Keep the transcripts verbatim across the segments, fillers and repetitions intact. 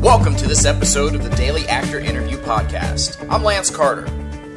Welcome to this episode of the Daily Actor Interview Podcast. I'm Lance Carter.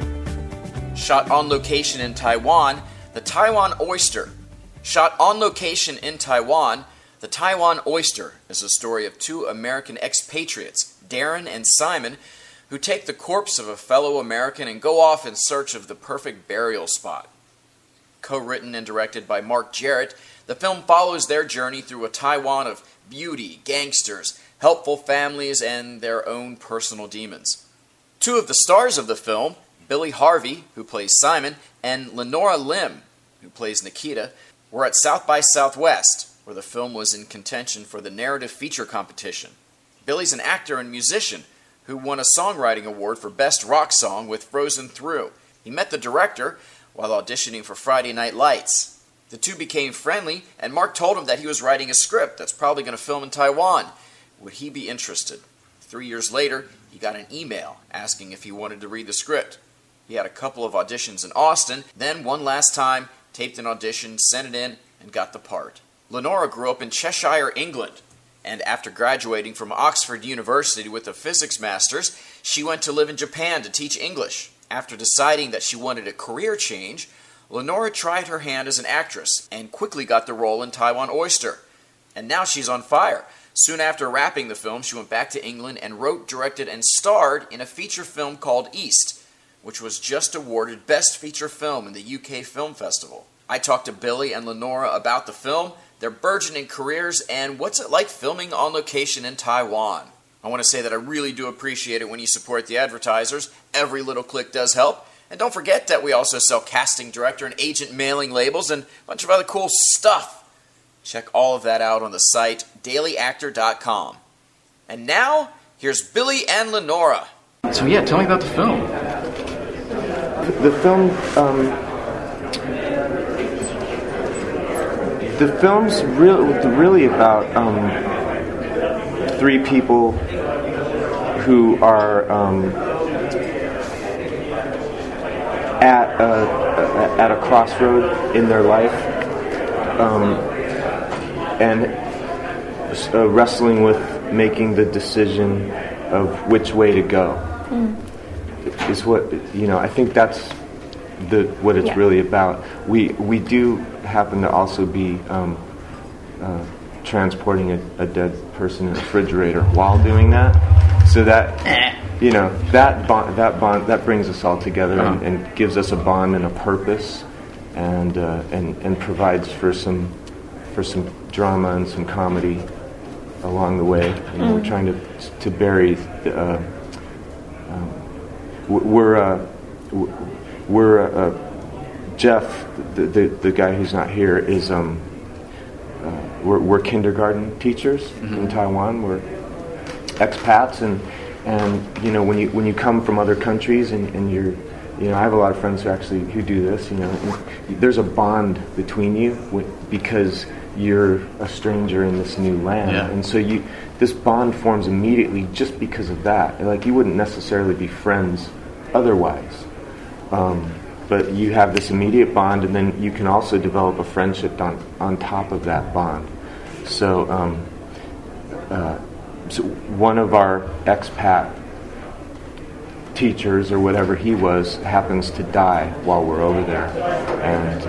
Shot on location in Taiwan, the Taiwan Oyster. Shot on location in Taiwan, the Taiwan Oyster is the story of two American expatriates, Darren and Simon, who take the corpse of a fellow American and go off in search of the perfect burial spot. Co-written and directed by Mark Jarrett, the film follows their journey through a Taiwan of beauty, gangsters, helpful families, and their own personal demons. Two of the stars of the film, Billy Harvey, who plays Simon, and Lenora Lim, who plays Nikita, were at South by Southwest, where the film was in contention for the narrative feature competition. Billy's an actor and musician who won a songwriting award for Best Rock Song with Frozen Through. He met the director while auditioning for Friday Night Lights. The two became friendly, and Mark told him that he was writing a script that's probably going to film in Taiwan. Would he be interested? Three years later, he got an email asking if he wanted to read the script. He had a couple of auditions in Austin, then one last time, taped an audition, sent it in, and got the part. Lenora grew up in Cheshire, England, and after graduating from Oxford University with a physics master's, she went to live in Japan to teach English. After deciding that she wanted a career change, Lenora tried her hand as an actress and quickly got the role in Taiwan Oyster. And now she's on fire. Soon after wrapping the film, she went back to England and wrote, directed, and starred in a feature film called East, which was just awarded Best Feature Film in the U K Film Festival. I talked to Billy and Lenora about the film, their burgeoning careers, and what's it like filming on location in Taiwan. I want to say that I really do appreciate it when you support the advertisers. Every little click does help. And don't forget that we also sell casting, director, and agent mailing labels and a bunch of other cool stuff. Check all of that out on the site, daily actor dot com. And now, here's Billy and Lenora. So yeah, tell me about the film. The film, um, the film's real, really about um, three people who are um, at a, at a crossroad in their life. Um, and uh, wrestling with making the decision of which way to go mm. is what, you know, I think that's the what it's yeah. really about. We we do happen to also be um, uh, transporting a, a dead person in a refrigerator while doing that, so that you know that bond that bond that brings us all together uh-huh. and, and gives us a bond and a purpose, and uh, and and provides for some. for some drama and some comedy along the way. You know, mm. We're trying to to bury. The, uh, um, we're uh, we're uh, Jeff, the, the the guy who's not here, is um. Uh, we're, we're kindergarten teachers mm-hmm. in Taiwan. We're expats, and and you know when you when you come from other countries and, and you're. You know, I have a lot of friends who actually who do this. You know, and there's a bond between you with, because you're a stranger in this new land, yeah. and so you this bond forms immediately just because of that. Like you wouldn't necessarily be friends otherwise, um, but you have this immediate bond, and then you can also develop a friendship on on top of that bond. So, um, uh, so one of our expat teachers or whatever he was happens to die while we're over there, and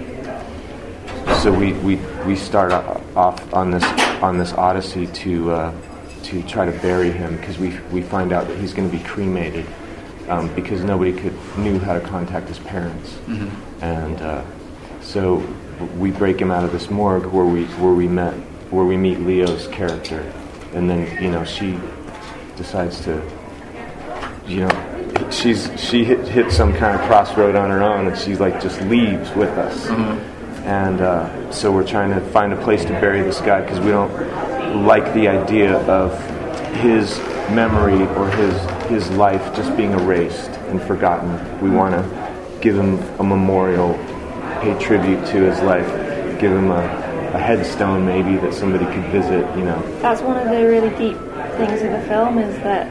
um, so we, we we start off on this on this odyssey to uh, to try to bury him, because we we find out that he's going to be cremated um, because nobody could knew how to contact his parents, mm-hmm. and uh, so we break him out of this morgue where we where we met where we meet Leo's character, and then you know she decides to. You know, she's she hit, hit some kind of crossroad on her own, and she like just leaves with us. Mm-hmm. And uh, so we're trying to find a place to bury this guy because we don't like the idea of his memory or his his life just being erased and forgotten. We want to give him a memorial, pay tribute to his life, give him a, a headstone maybe that somebody could visit. You know, that's one of the really deep things of the film is that.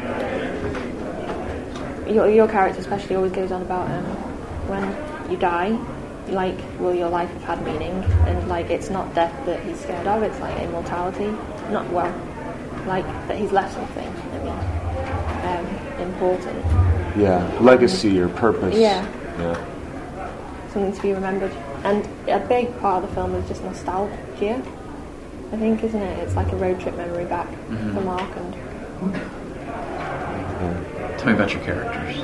Your, your character especially always goes on about um, when you die, like, will your life have had meaning? And, like, it's not death that he's scared of, it's, like, immortality. Not, well, like that he's left something. I mean, um, important. Yeah, legacy or purpose. Yeah. Yeah. Something to be remembered. And a big part of the film is just nostalgia, I think, isn't it? It's like a road trip memory back Mm-hmm. for Mark. And Yeah. Tell me about your characters.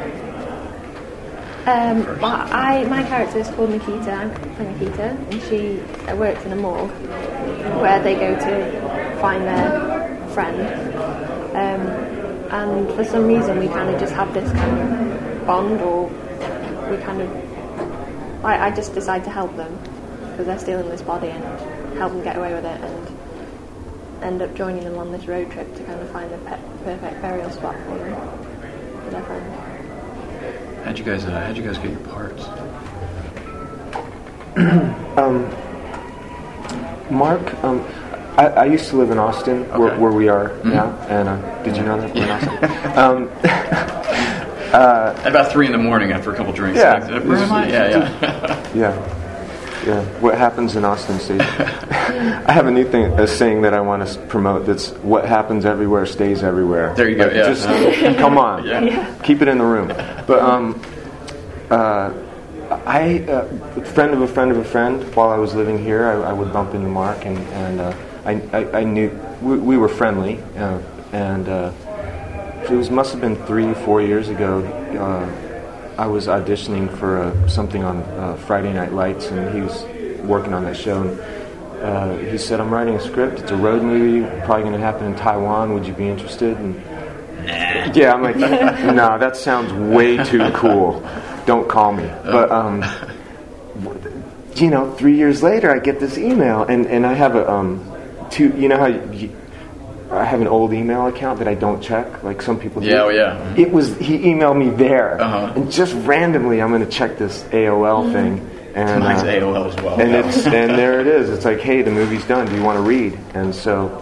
um, First. my, I, my character is called Nikita. I'm playing Nikita, and she uh, works in a morgue where they go to find their friend. Um, and for some reason, we kind of just have this kind of bond, or we kind of. I, I just decide to help them because they're stealing this body and help them get away with it, and end up joining them on this road trip to kind of find the pe- perfect burial spot for them, for their friend. How'd you guys? Uh, how'd you guys get your parts? Um, Mark, um, I, I used to live in Austin, where, Okay. where we are Mm-hmm. now, and uh, did you know that we're in Austin? um, At about three in the morning after a couple drinks. Yeah. Like, where am I? Yeah, yeah. yeah, yeah. What happens in Austin stays. I have a new thing, a saying that I want to promote. That's what happens everywhere stays everywhere. There you go, Like, yeah. Just come on, Yeah. Yeah. keep it in the room. But um, uh, I, uh, friend of a friend of a friend. While I was living here, I, I would bump into Mark, and and uh, I, I I knew we, we were friendly, uh, and uh, it was must have been three four years ago. Uh, I was auditioning for uh, something on uh, Friday Night Lights, and he was working on that show. And, uh, he said, "I'm writing a script. It's a road movie. Probably going to happen in Taiwan. Would you be interested?" And yeah, I'm like, "No, that sounds way too cool. Don't call me." But um, you know, three years later, I get this email, and, and I have a um, two. You know how you, I have an old email account that I don't check, like some people do. Yeah, oh, yeah. It was he emailed me there, Uh-huh. and just randomly, I'm going to check this A O L thing, and Mine's uh, A O L as well. and it's and there it is. It's like, hey, the movie's done. Do you want to read? And so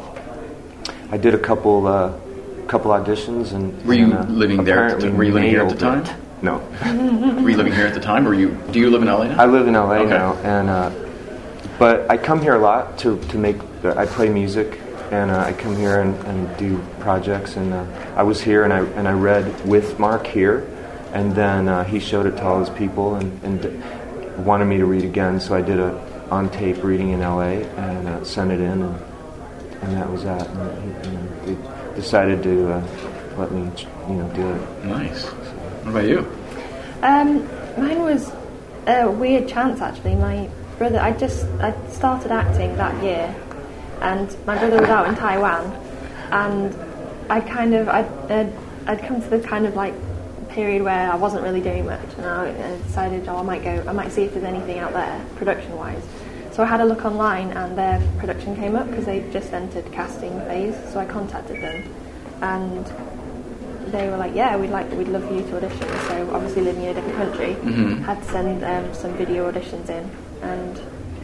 I did a couple uh, couple auditions, and Were you and, uh, living there at the apparently time? Were you living here at the nailed time? it. No, Were you living here at the time, or you? Do you live in L A now? I live in L A Okay. now, and uh, but I come here a lot to to make. I play music, and uh, I come here and, and do projects. And uh, I was here, and I and I read with Mark here, and then uh, he showed it to all his people, and, and d- wanted me to read again. So I did a on tape reading in L A and uh, sent it in, and and that was that. And, he, and they decided to uh, let me, you know, do it. Nice. What about you? Um, mine was a weird chance, actually. My brother, I just I started acting that year, and my brother was out in Taiwan, and I kind of I'd, I'd, I'd come to the kind of like period where I wasn't really doing much, and I, I decided, oh, I might go, I might see if there's anything out there production-wise. So I had a look online, and their production came up because they just entered casting phase. So I contacted them, and they were like, yeah, we'd like, we'd love for you to audition. So obviously living in a different country, Mm-hmm. had to send um, some video auditions in, and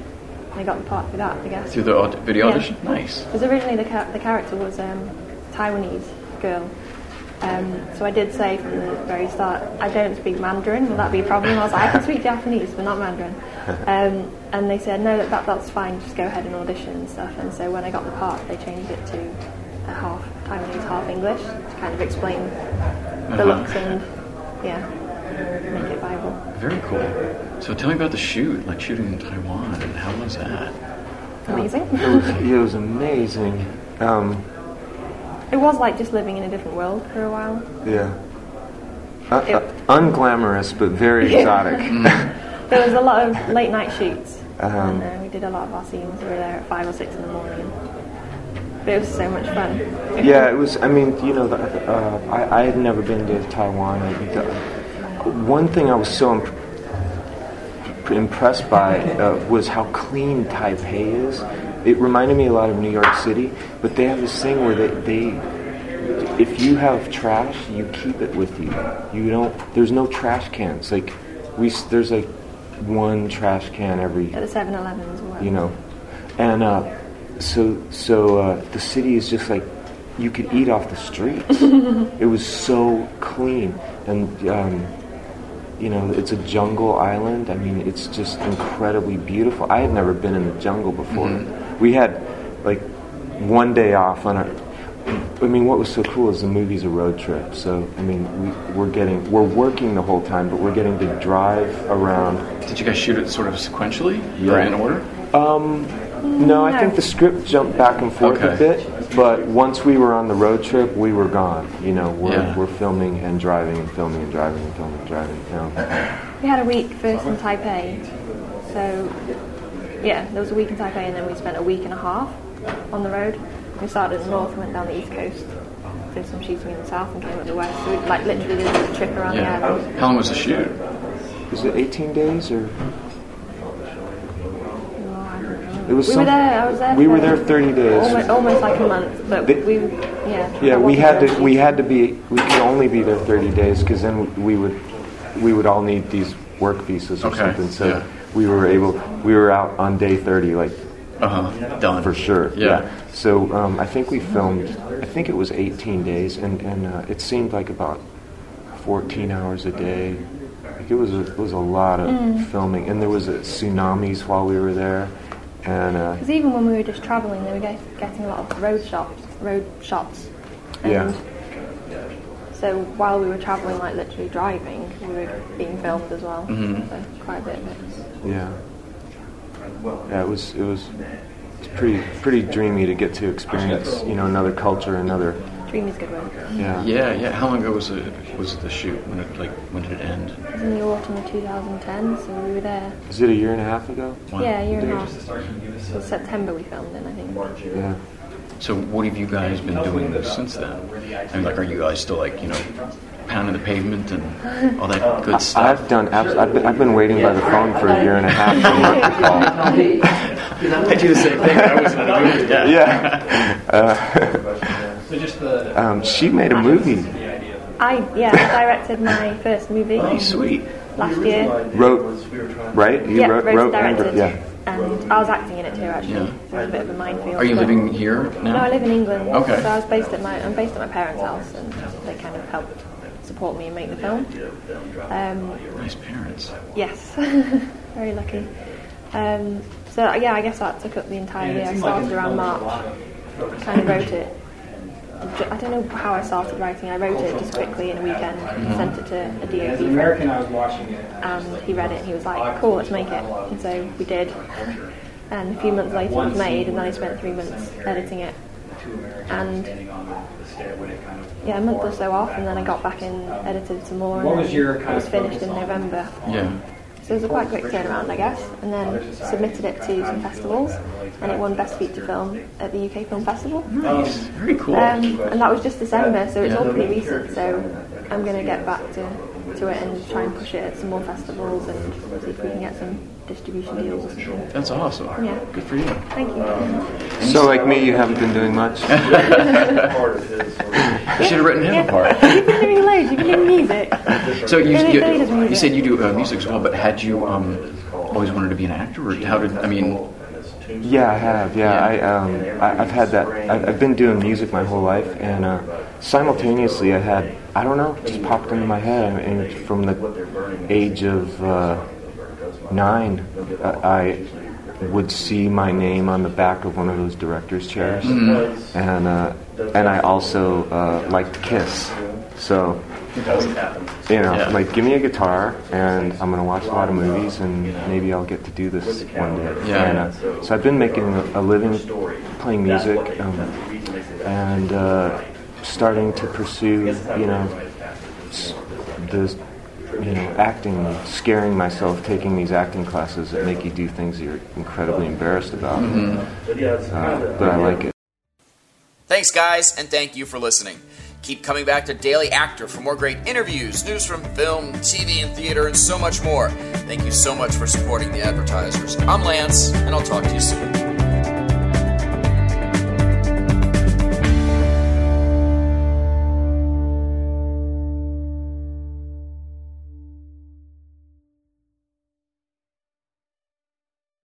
I got the part for that, I guess. Through the aud- video Yeah. audition? Nice. Because originally the, ca- the character was um, Taiwanese girl. Um, so I did say from the very start, I don't speak Mandarin, will that be a problem? I was like, I can speak Japanese, but not Mandarin. Um, and they said, no, that, that that's fine, just go ahead and audition and stuff. And so when I got the part, they changed it to a half Taiwanese, half English, to kind of explain the Uh-huh. looks and, yeah, make it viable. Very cool. So tell me about the shoot, like shooting in Taiwan, and how was that? Amazing. It was, it was amazing. Um, It was like just living in a different world for a while. yeah. Uh, It- uh, unglamorous, but very exotic. There was a lot of late night shoots, Um, and uh, we did a lot of our scenes. We were there at five or six in the morning. But it was so much fun. Yeah, it was. I mean, you know, the, uh, I, I had never been to Taiwan. I, the, one thing I was so imp- impressed by uh, was how clean Taipei is. It reminded me a lot of New York City, but they have this thing where they, they if you have trash, you keep it with you. You don't. There's no trash cans. Like we, s- there's like one trash can every. At the seven elevens or whatever. You know, and uh, so so uh, the city is just like you could eat off the streets. It was so clean, and um, you know, it's a jungle island. I mean, it's just incredibly beautiful. I had never been in the jungle before. Mm-hmm. We had like one day off on our. I mean, what was so cool is the movie's a road trip. So, I mean, we, we're getting, we're working the whole time, but we're getting to drive around. Did you guys shoot it sort of sequentially? Yeah. Or in order? Um, no, I think the script jumped back and forth Okay. a bit, but once we were on the road trip, we were gone. You know, we're, Yeah. we're filming and driving and filming and driving and filming and driving. You know. We had a week first in Taipei, so yeah, there was a week in Taipei, and then we spent a week and a half on the road. We started in the north and went down the east coast, did some shooting in the south, and came up the west. So we like literally did a trip around Yeah. the island. How long was the shoot? Was it eighteen days or? Oh, I don't know. It was we some- were there. I was there. We for were there thirty days. Almost, almost like a month, but They- we yeah. Yeah, I we wasn't had there to. shooting. We had to be. We could only be there thirty days because then we would. We would all need these work visas or Okay, something. So yeah. we were able. We were out on day thirty, like Uh-huh. Done. for sure. Yeah. So um, I think we filmed. I think it was eighteen days, and and uh, it seemed like about fourteen hours a day. Like it was a, it was a lot of Mm. filming, and there was a tsunamis while we were there, and uh, Because even when we were just travelling, they were get, getting a lot of road shots, road shots. And Yeah. So while we were travelling, like literally driving, we were being filmed as well. Mhm. So quite a bit of it. yeah, yeah. It was it was it's pretty pretty dreamy to get to experience, you know, another culture, another. Dream is good word. Yeah. Yeah, yeah. How long ago was it? Was it the shoot? When it like when did it end? It was in the autumn of two thousand ten, so we were there. Is it a year and a half ago? Wow. Yeah, a year and a half. It was September we filmed in, I think. Yeah. So what have you guys been doing since then? I mean, like, are you guys still like you know pounding the pavement and all that good stuff? I've done. Abs- I've, been, I've been waiting by the phone for a year and a half for Mark to call. I do the same thing. I was in a movie. Yeah. Yeah. Uh, um, she made a movie. I yeah, I directed my first movie Oh, sweet. last year. Wrote, right? You yeah, wrote, wrote, wrote and directed. yeah. And I was acting in it too, actually. Yeah. So it was a bit of a minefield. Are you but- living here now? No, I live in England. Okay. So I was based at my I'm based at my parents' house, and they kind of helped support me and make the film. Um, Nice parents. yes, very lucky. Um, so yeah, I guess that took up the entire year. I started around March. Kind of wrote it. I don't know how I started writing. I wrote it just quickly in a weekend, sent it to a D O P friend, I was watching it. and he read it and he was like, cool, let's make it. And so we did. And a few months later it was made, and then I spent three months editing it. And yeah, a month or so off, and then I got back in, edited some more, and What was then your it kind was of finished focus in on? November. Yeah. So it was a quite quick turnaround, I guess, and then submitted it to some festivals, and it won Best Feature Film at the U K Film Festival. Nice. Very cool. Um, and that was just December, so it's all pretty recent. So I'm going to get back to, to it and try and push it at some more festivals and see if we can get some distribution deals or something. That's awesome. Yeah. Good for you. Thank you. So, like me, you haven't been doing much. You should have written him a part. You've been doing loads, you've been doing music. So you, Really, you, really does music. you said you do uh, music as well, but had you um, always wanted to be an actor, or how did I mean? Yeah, I have. Yeah, I, um, I, I've had that. I've, I've been doing music my whole life, and uh, simultaneously, I had. I don't know, just popped into my head. I mean, from the age of uh, nine, I, I would see my name on the back of one of those director's chairs, Mm-hmm. and uh, and I also uh, liked Kiss. So, you know, Yeah. like, give me a guitar, and I'm going to watch a lot of movies, and maybe I'll get to do this one day. Yeah. And, uh, so I've been making a, a living playing music, um, and uh, starting to pursue, you know, s- the, you know, acting, scaring myself, taking these acting classes that make you do things that you're incredibly embarrassed about. Uh, but I like it. Thanks, guys, and thank you for listening. Keep coming back to Daily Actor for more great interviews, news from film, T V, and theater, and so much more. Thank you so much for supporting the advertisers. I'm Lance, and I'll talk to you soon.